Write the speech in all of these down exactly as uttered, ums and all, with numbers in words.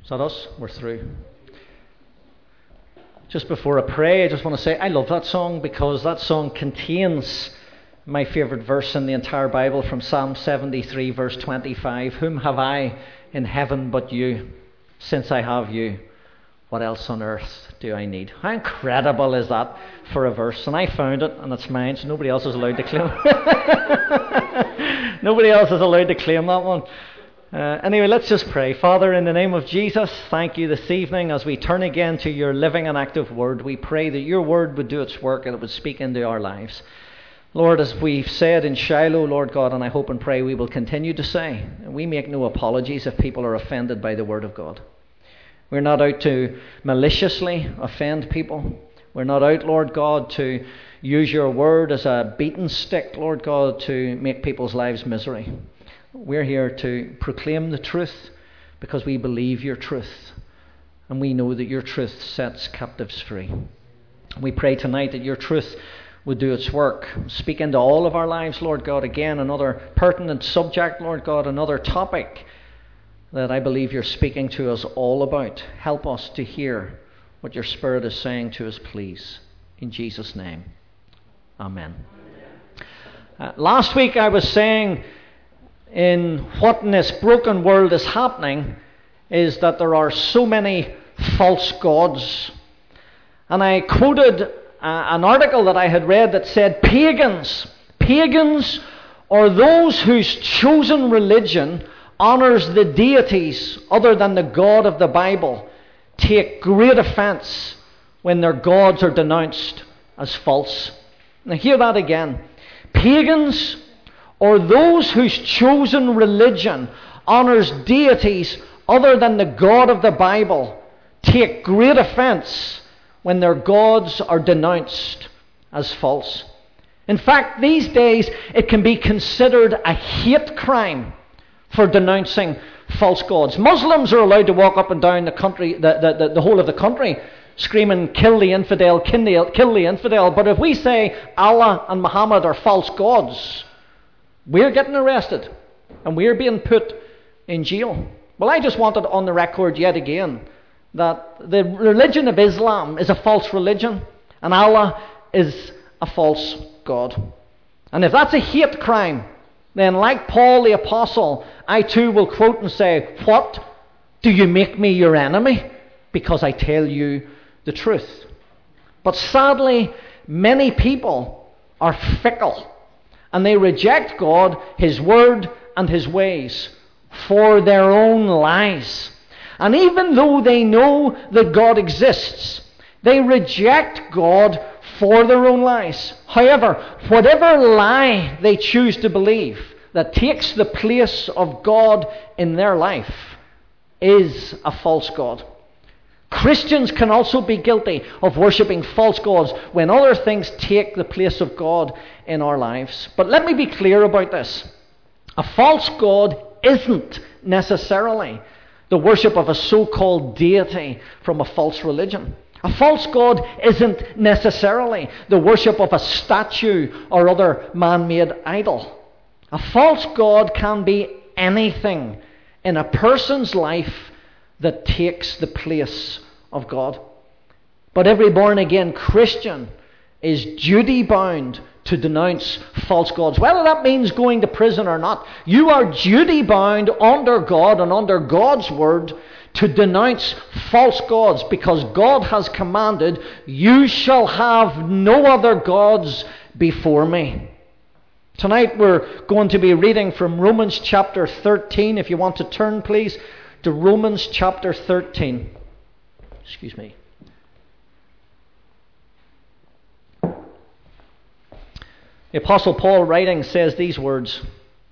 Is that us? We're through. Just before I pray, I just want to say I love that song because that song contains my favourite verse in the entire Bible from Psalm seventy-three verse twenty-five. Whom have I in heaven but you? Since I have you, what else on earth do I need? How incredible is that for a verse? And I found it, and it's mine, so nobody else is allowed to claim it. Nobody else is allowed to claim that one. Uh, anyway, let's just pray. Father, in the name of Jesus, thank you this evening as we turn again to your living and active word. We pray that your word would do its work and it would speak into our lives. Lord, as we've said in Shiloh, Lord God, and I hope and pray we will continue to say, we make no apologies if people are offended by the word of God. We're not out to maliciously offend people. We're not out, Lord God, to use your word as a beaten stick, Lord God, to make people's lives misery. We're here to proclaim the truth because we believe your truth. And we know that your truth sets captives free. We pray tonight that your truth would do its work. Speak into all of our lives, Lord God. Again, another pertinent subject, Lord God, another topic that I believe you're speaking to us all about. Help us to hear what your Spirit is saying to us, please. In Jesus' name, amen. Uh, last week I was saying in what in this broken world is happening is that there are so many false gods. And I quoted uh, an article that I had read that said pagans, pagans are those whose chosen religion honours the deities other than the God of the Bible, take great offence when their gods are denounced as false. Now hear that again. Pagans or those whose chosen religion honours deities other than the God of the Bible take great offence when their gods are denounced as false. In fact, these days it can be considered a hate crime for denouncing false gods. Muslims are allowed to walk up and down the country, the, the, the, the whole of the country, screaming, kill the infidel, kill the, kill the infidel. But if we say Allah and Muhammad are false gods, we're getting arrested and we're being put in jail. Well, I just wanted on the record yet again that the religion of Islam is a false religion and Allah is a false God. And if that's a hate crime, then like Paul the Apostle, I too will quote and say, what? Do you make me your enemy? Because I tell you the truth. But sadly, many people are fickle. And they reject God, His Word, and His ways for their own lies. And even though they know that God exists, they reject God for their own lies. However, whatever lie they choose to believe that takes the place of God in their life is a false god. Christians can also be guilty of worshipping false gods when other things take the place of God in our lives. But let me be clear about this. A false god isn't necessarily the worship of a so-called deity from a false religion. A false god isn't necessarily the worship of a statue or other man-made idol. A false god can be anything in a person's life that takes the place of God. But every born-again Christian is duty-bound to denounce false gods. Whether that means going to prison or not, you are duty-bound under God and under God's word to denounce false gods, because God has commanded, you shall have no other gods before me. Tonight we're going to be reading from Romans chapter thirteen. If you want to turn, please, to Romans chapter thirteen. Excuse me. The Apostle Paul, writing, says these words: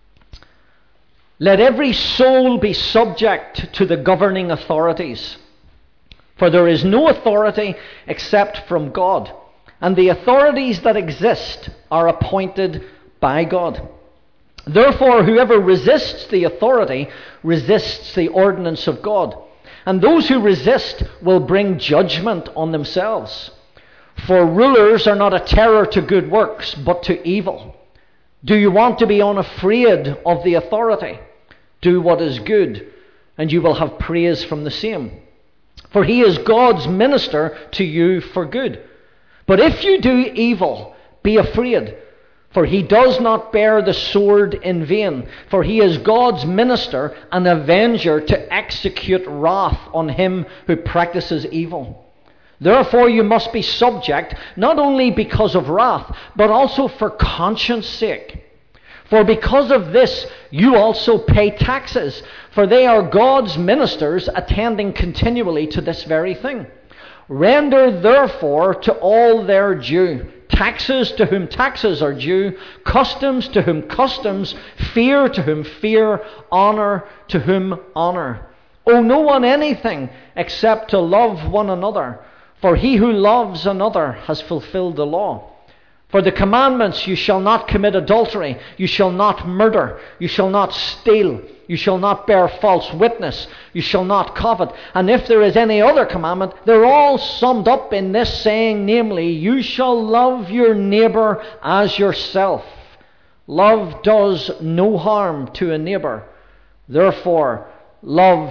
let every soul be subject to the governing authorities, for there is no authority except from God, and the authorities that exist are appointed by God. Therefore, whoever resists the authority resists the ordinance of God, and those who resist will bring judgment on themselves. For rulers are not a terror to good works, but to evil. Do you want to be unafraid of the authority? Do what is good. and you will have praise from the same. For he is God's minister to you for good. But if you do evil, be afraid, for he does not bear the sword in vain. For he is God's minister, an avenger to execute wrath on him who practices evil. Therefore you must be subject, not only because of wrath, but also for conscience sake. For because of this you also pay taxes, for they are God's ministers, attending continually to this very thing. Render therefore to all their due, taxes to whom taxes are due, customs to whom customs, fear to whom fear, honour to whom honour. Owe no one anything except to love one another, for he who loves another has fulfilled the law. For the commandments, you shall not commit adultery, you shall not murder, you shall not steal, you shall not bear false witness, you shall not covet. And if there is any other commandment, they're all summed up in this saying, namely, you shall love your neighbour as yourself. Love does no harm to a neighbour. Therefore, love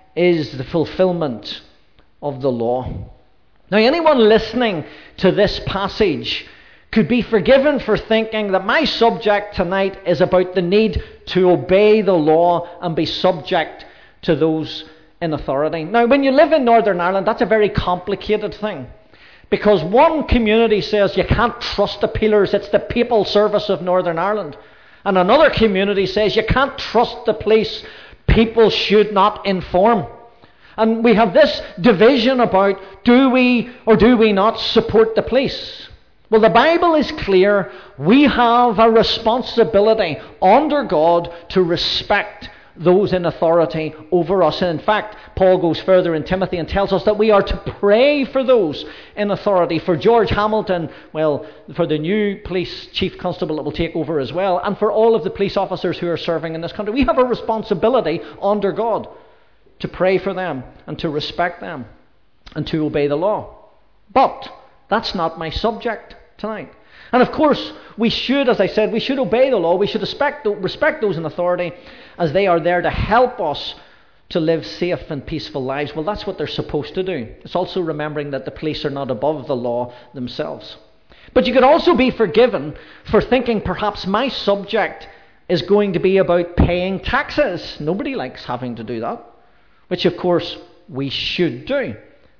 is the fulfilment of the law. Now, anyone listening to this passage could be forgiven for thinking that my subject tonight is about the need to obey the law and be subject to those in authority. Now, when you live in Northern Ireland, that's a very complicated thing. Because one community says you can't trust the peelers, it's the Papal Service of Northern Ireland. And another community says you can't trust the police, people should not inform. And we have this division about do we or do we not support the police. Well, the Bible is clear. We have a responsibility under God to respect those in authority over us. And in fact, Paul goes further in Timothy and tells us that we are to pray for those in authority. For George Hamilton, well, for the new police chief constable that will take over as well, and for all of the police officers who are serving in this country. We have a responsibility under God to pray for them and to respect them and to obey the law. But that's not my subject tonight. And of course, we should, as I said, we should obey the law. We should respect, respect those in authority, as they are there to help us to live safe and peaceful lives. Well, that's what they're supposed to do. It's also remembering that the police are not above the law themselves. But you could also be forgiven for thinking perhaps my subject is going to be about paying taxes. Nobody likes having to do that, which of course we should do.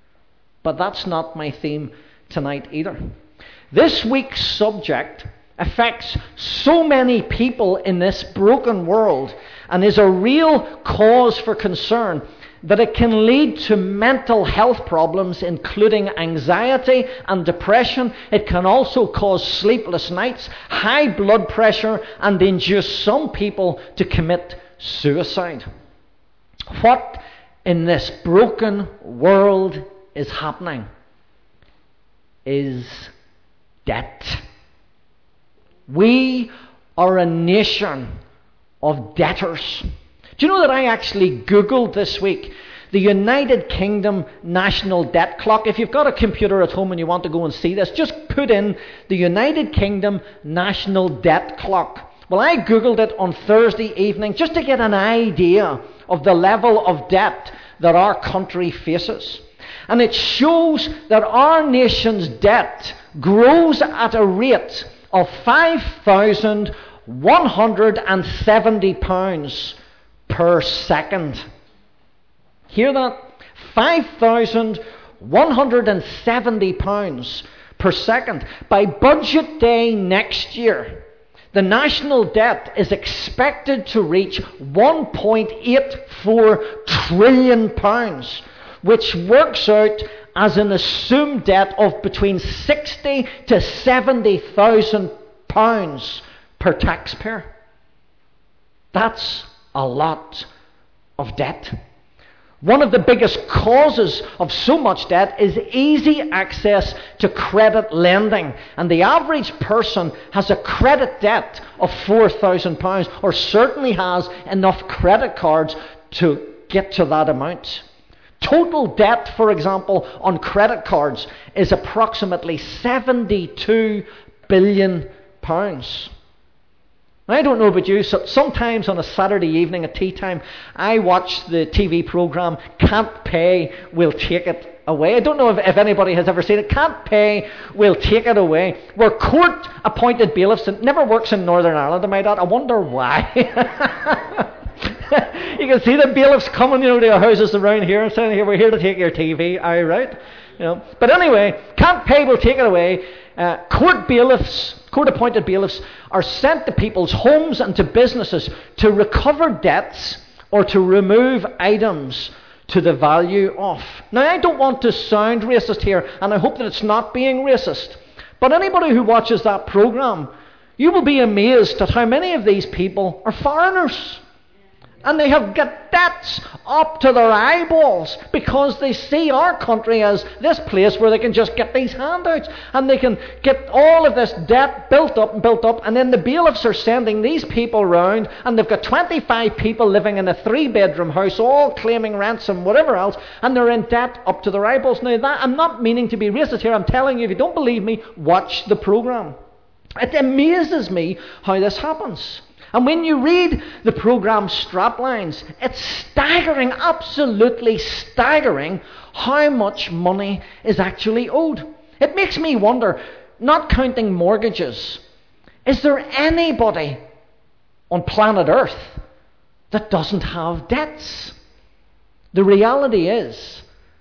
But that's not my theme tonight either. This week's subject affects so many people in this broken world and is a real cause for concern that it can lead to mental health problems, including anxiety and depression. It can also cause sleepless nights, high blood pressure, and induce some people to commit suicide. What in this broken world is happening is debt. We are a nation of debtors. Do you know that I actually Googled this week the United Kingdom National Debt Clock? If you've got a computer at home and you want to go and see this, just put in the United Kingdom National Debt Clock. Well, I Googled it on Thursday evening just to get an idea of the level of debt that our country faces. And it shows that our nation's debt grows at a rate of five thousand one hundred seventy pounds per second. Hear that? five thousand one hundred seventy pounds per second. By budget day next year, the national debt is expected to reach one point eight four trillion pounds, which works out as an assumed debt of between sixty to seventy thousand pounds per taxpayer. That's a lot of debt. One of the biggest causes of so much debt is easy access to credit lending. And the average person has a credit debt of four thousand pounds, or certainly has enough credit cards to get to that amount. Total debt, for example, on credit cards is approximately seventy-two billion pounds. I don't know about you, so sometimes on a Saturday evening at tea time, I watch the T V programme Can't Pay, We'll Take It Away. I don't know if, if anybody has ever seen it. Can't Pay, We'll Take It Away. Where court-appointed bailiffs, it never works in Northern Ireland, I might add. I wonder why. You can see the bailiffs coming, you know, to your houses around here and saying, here, we're here to take your T V. Aye, right? You know. But anyway, Can't Pay, We'll Take It Away. Uh, court bailiffs, court-appointed bailiffs are sent to people's homes and to businesses to recover debts or to remove items to the value of. Now, I don't want to sound racist here, and I hope that it's not being racist. But anybody who watches that programme, you will be amazed at how many of these people are foreigners. And they have got debts up to their eyeballs because they see our country as this place where they can just get these handouts and they can get all of this debt built up and built up, and then the bailiffs are sending these people round, and they've got twenty-five people living in a three-bedroom house, all claiming ransom, whatever else, and they're in debt up to their eyeballs. Now, that, I'm not meaning to be racist here. I'm telling you, if you don't believe me, watch the programme. It amazes me how this happens. And when you read the programme straplines, it's staggering, absolutely staggering, how much money is actually owed. It makes me wonder, not counting mortgages, is there anybody on planet Earth that doesn't have debts? The reality is,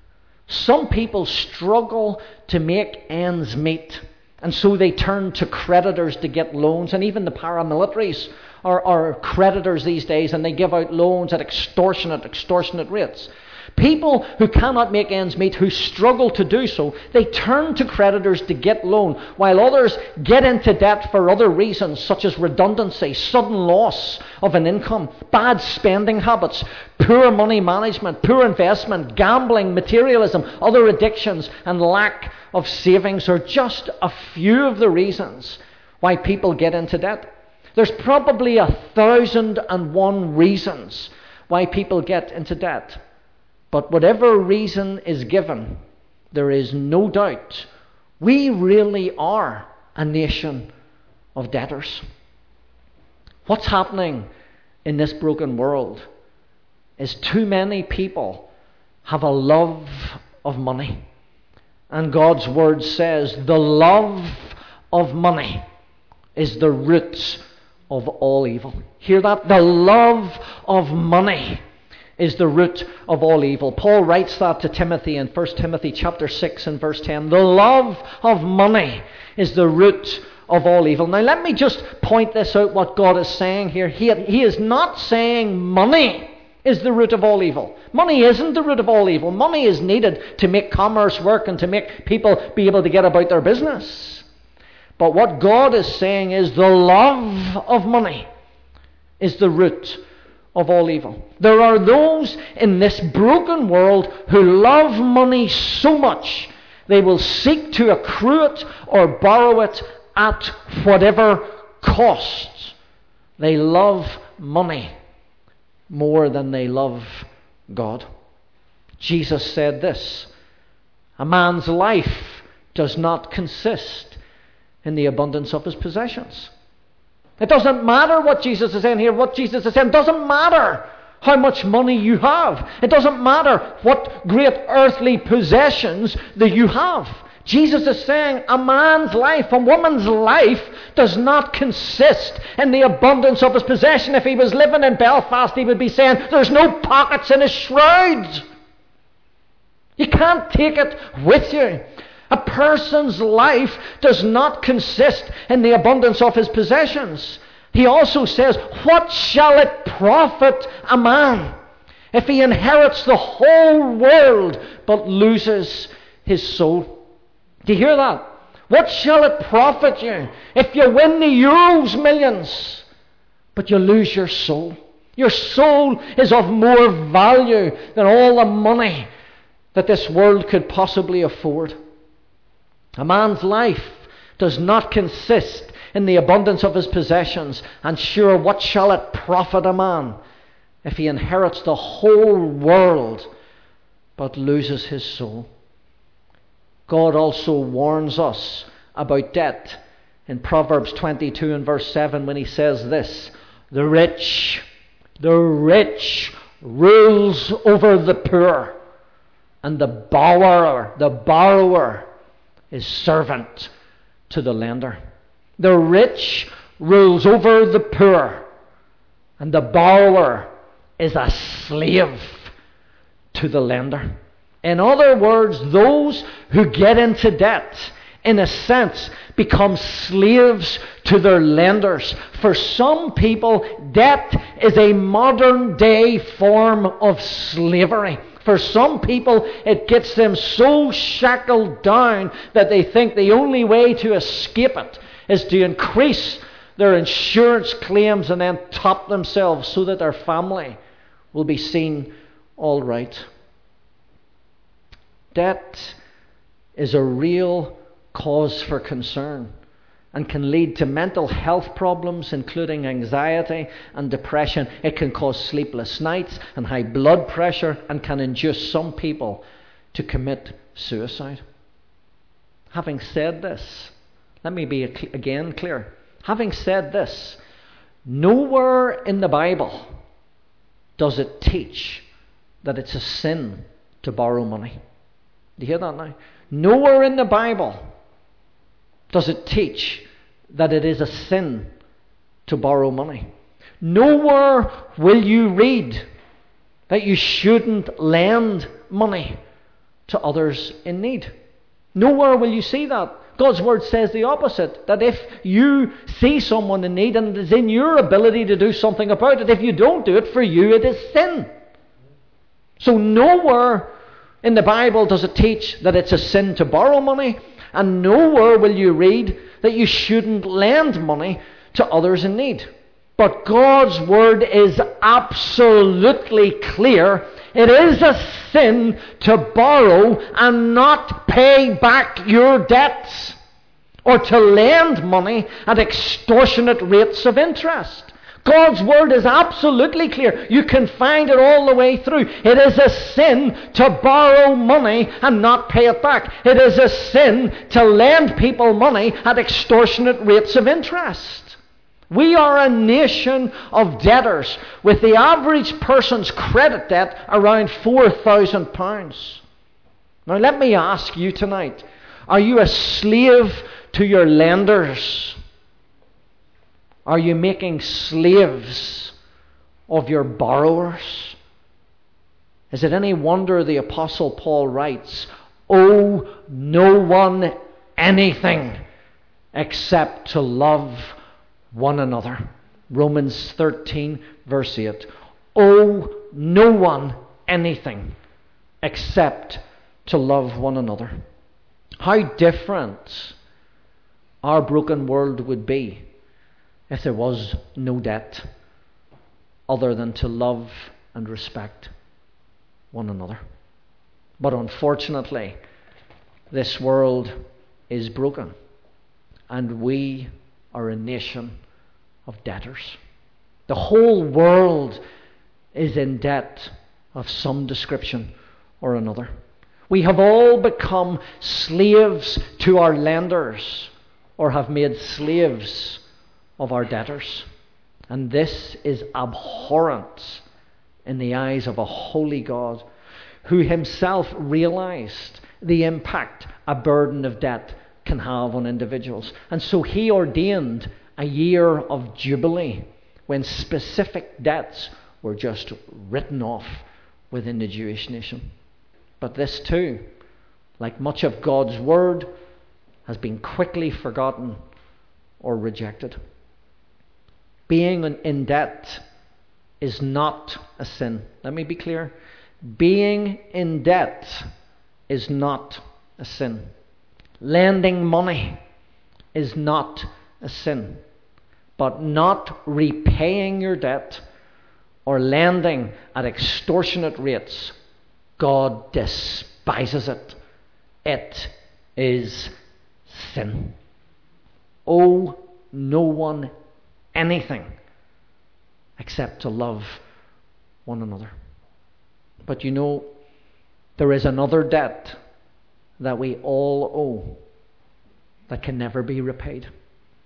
some people struggle to make ends meet, and so they turn to creditors to get loans, and even the paramilitaries are, are creditors these days, and they give out loans at extortionate, extortionate rates. People who cannot make ends meet, who struggle to do so, they turn to creditors to get loan, while others get into debt for other reasons, such as redundancy, sudden loss of an income, bad spending habits, poor money management, poor investment, gambling, materialism, other addictions, and lack of savings are just a few of the reasons why people get into debt. There's probably a thousand and one reasons why people get into debt. But whatever reason is given, there is no doubt we really are a nation of debtors. What's happening in this broken world is too many people have a love of money. And God's word says the love of money is the root of all evil. Hear that? The love of money is the root of all evil. Paul writes that to Timothy in First Timothy chapter six and verse ten. The love of money is the root of all evil. Now let me just point this out, what God is saying here. He, he is not saying money is the root of all evil. Money isn't the root of all evil. Money is needed to make commerce work and to make people be able to get about their business. But what God is saying is the love of money is the root of all evil. There are those in this broken world who love money so much they will seek to accrue it or borrow it at whatever cost. They love money more than they love God. Jesus said this: a man's life does not consist in the abundance of his possessions. It doesn't matter what Jesus is saying here. What Jesus is saying doesn't matter how much money you have. It doesn't matter what great earthly possessions that you have. Jesus is saying a man's life, a woman's life, does not consist in the abundance of his possession. If he was living in Belfast, he would be saying there's no pockets in his shrouds. You can't take it with you. A person's life does not consist in the abundance of his possessions. He also says, what shall it profit a man if he inherits the whole world but loses his soul? Do you hear that? What shall it profit you if you win the Euros millions but you lose your soul? Your soul is of more value than all the money that this world could possibly afford. A man's life does not consist in the abundance of his possessions. And sure, what shall it profit a man if he inherits the whole world but loses his soul? God also warns us about debt in Proverbs twenty-two and verse seven when he says this, the rich, the rich rules over the poor, and the borrower, the borrower is servant to the lender. The rich rules over the poor, and the borrower is a slave to the lender. In other words, those who get into debt, in a sense, become slaves to their lenders. For some people, debt is a modern day form of slavery. For some people, it gets them so shackled down that they think the only way to escape it is to increase their insurance claims and then top themselves so that their family will be seen all right. Debt is a real cause for concern and can lead to mental health problems, including anxiety and depression. It can cause sleepless nights and high blood pressure, and can induce some people to commit suicide. Having said this, let me be again clear. Having said this, nowhere in the Bible does it teach that it's a sin to borrow money. Do you hear that now? Nowhere in the Bible does it teach that it is a sin to borrow money. Nowhere will you read that you shouldn't lend money to others in need. Nowhere will you see that. God's word says the opposite, that if you see someone in need and it is in your ability to do something about it, if you don't do it, for you it is sin. So nowhere in the Bible does it teach that it's a sin to borrow money, and nowhere will you read that you shouldn't lend money to others in need. But God's word is absolutely clear. It is a sin to borrow and not pay back your debts, or to lend money at extortionate rates of interest. God's word is absolutely clear. You can find it all the way through. It is a sin to borrow money and not pay it back. It is a sin to lend people money at extortionate rates of interest. We are a nation of debtors, with the average person's credit debt around four thousand pounds. Now let me ask you tonight, are you a slave to your lenders? Are you making slaves of your borrowers? Is it any wonder the Apostle Paul writes, "Owe no one anything except to love one another"? Romans thirteen verse eight. Owe no one anything except to love one another. How different our broken world would be if there was no debt other than to love and respect one another. But unfortunately, this world is broken, and we are a nation of debtors. The whole world is in debt of some description or another. We have all become slaves to our lenders, or have made slaves of our debtors. And this is abhorrent in the eyes of a holy God, who himself realized the impact a burden of debt can have on individuals. And so he ordained a year of jubilee when specific debts were just written off within the Jewish nation. But this too, like much of God's word, has been quickly forgotten or rejected. Being in debt is not a sin. Let me be clear. Being in debt is not a sin. Lending money is not a sin. But not repaying your debt or lending at extortionate rates, God despises it. It is sin. Owe no one anything except to love one another. But you know, there is another debt that we all owe that can never be repaid.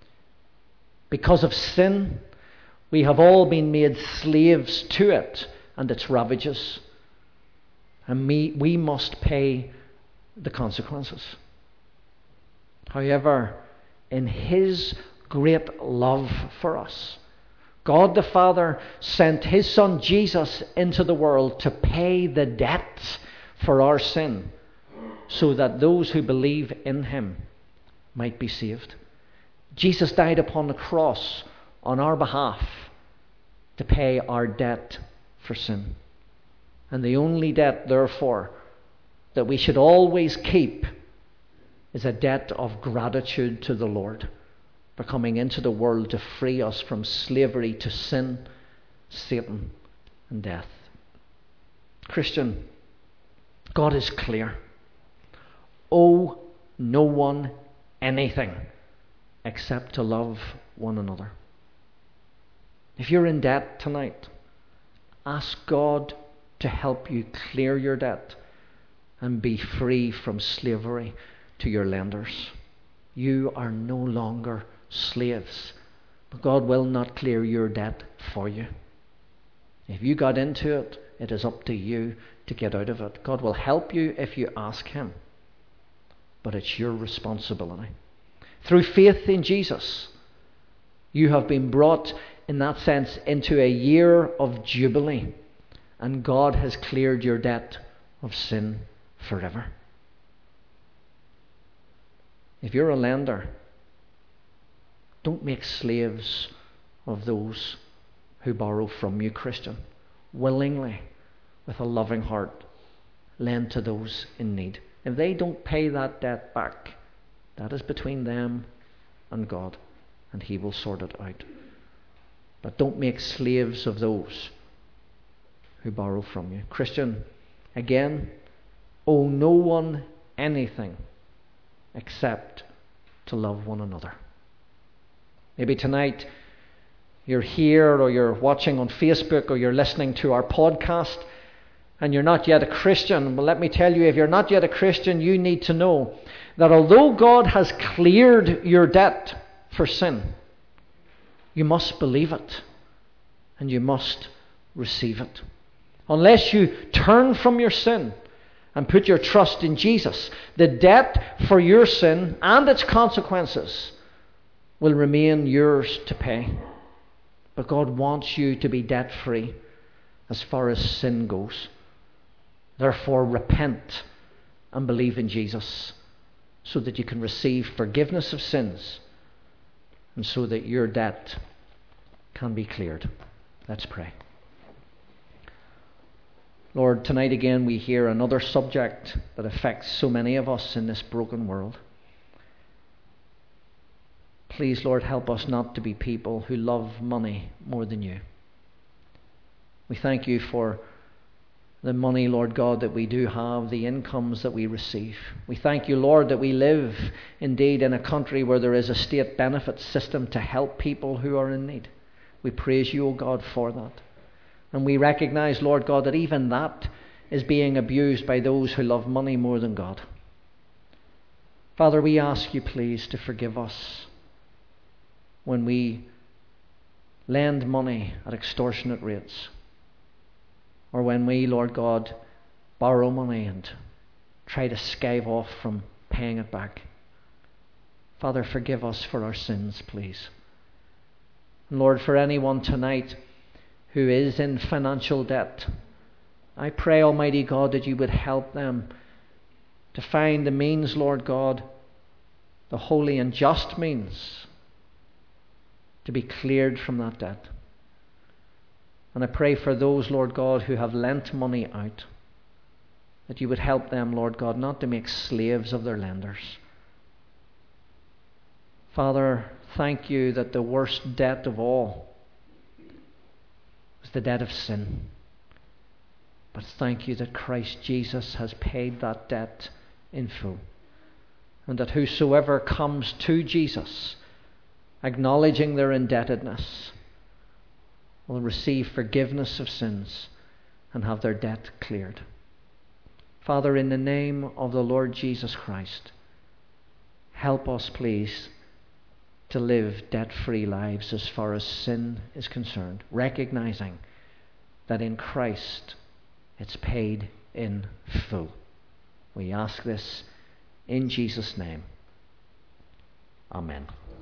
Because of sin, we have all been made slaves to it and its ravages. And we, we must pay the consequences. However, in His great love for us, God the Father sent His Son Jesus into the world to pay the debt for our sin, so that those who believe in Him might be saved. Jesus died upon the cross on our behalf to pay our debt for sin. And the only debt, therefore, that we should always keep is a debt of gratitude to the Lord for coming into the world to free us from slavery to sin, Satan, and death. Christian, God is clear. Owe no one anything except to love one another. If you're in debt tonight, ask God to help you clear your debt and be free from slavery to your lenders. You are no longer slaves, but God will not clear your debt for you. If you got into it, it is up to you to get out of it. God will help you if you ask Him, but it's your responsibility. Through faith in Jesus, you have been brought, in that sense, into a year of jubilee, and God has cleared your debt of sin forever. If you're a lender, don't make slaves of those who borrow from you, Christian. Willingly, with a loving heart, lend to those in need. If they don't pay that debt back, that is between them and God, and He will sort it out. But don't make slaves of those who borrow from you. Christian, again, owe no one anything except to love one another. Maybe tonight you're here, or you're watching on Facebook, or you're listening to our podcast, and you're not yet a Christian. Well, let me tell you, if you're not yet a Christian, you need to know that although God has cleared your debt for sin, you must believe it and you must receive it. Unless you turn from your sin and put your trust in Jesus, the debt for your sin and its consequences will remain yours to pay. But God wants you to be debt-free as far as sin goes. Therefore, repent and believe in Jesus so that you can receive forgiveness of sins and so that your debt can be cleared. Let's pray. Lord, tonight again we hear another subject that affects so many of us in this broken world. Please, Lord, help us not to be people who love money more than you. We thank you for the money, Lord God, that we do have, the incomes that we receive. We thank you, Lord, that we live indeed in a country where there is a state benefit system to help people who are in need. We praise you, O God, for that. And we recognize, Lord God, that even that is being abused by those who love money more than God. Father, we ask you, please, to forgive us when we lend money at extortionate rates, or when we, Lord God, borrow money and try to skive off from paying it back. Father, forgive us for our sins, please. And Lord, for anyone tonight who is in financial debt, I pray, Almighty God, that you would help them to find the means, Lord God, the holy and just means, to be cleared from that debt. And I pray for those, Lord God, who have lent money out, that you would help them, Lord God, not to make slaves of their lenders. Father, thank you that the worst debt of all was the debt of sin. But thank you that Christ Jesus has paid that debt in full. And that whosoever comes to Jesus, acknowledging their indebtedness, will receive forgiveness of sins and have their debt cleared. Father, in the name of the Lord Jesus Christ, help us, please, to live debt-free lives as far as sin is concerned, recognizing that in Christ it's paid in full. We ask this in Jesus' name. Amen.